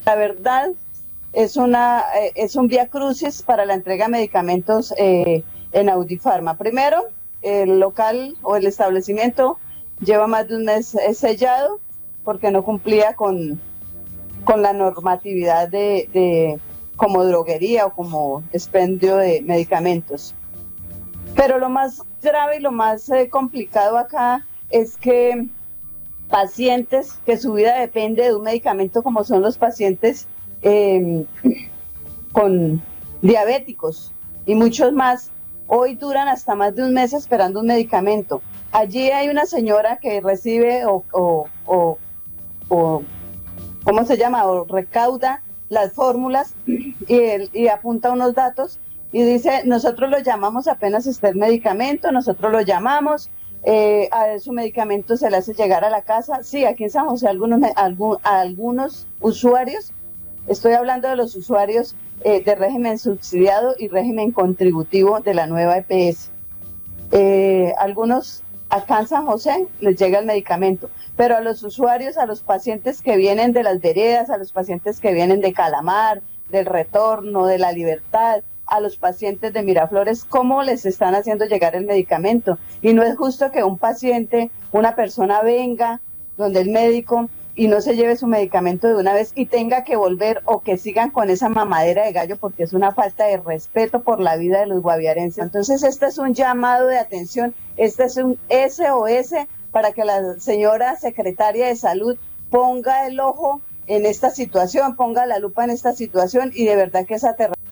La verdad es un vía crucis para la entrega de medicamentos en Audifarma. Primero, el local o el establecimiento lleva más de un mes sellado porque no cumplía con la normatividad de como droguería o como expendio de medicamentos. Pero lo más grave y lo más complicado acá es que pacientes que su vida depende de un medicamento, como son los pacientes eh, con diabéticos y muchos más, hoy duran hasta más de un mes esperando un medicamento. Allí hay una señora que recibe o ¿cómo se llama? O recauda las fórmulas y apunta unos datos y dice, nosotros lo llamamos apenas esté el medicamento, nosotros lo llamamos, a su medicamento se le hace llegar a la casa. Sí, aquí en San José algunos usuarios, estoy hablando de los usuarios de régimen subsidiado y régimen contributivo de la nueva EPS. Algunos acá en San José les llega el medicamento, pero a los usuarios, a los pacientes que vienen de las veredas, a los pacientes que vienen de Calamar, del Retorno, de La Libertad, a los pacientes de Miraflores, ¿cómo les están haciendo llegar el medicamento? Y no es justo que un paciente, una persona venga donde el médico y no se lleve su medicamento de una vez y tenga que volver o que sigan con esa mamadera de gallo, porque es una falta de respeto por la vida de los guaviarenses. Entonces este es un llamado de atención, este es un SOS para que la señora secretaria de salud ponga el ojo en esta situación, ponga la lupa en esta situación, y de verdad que es aterrador.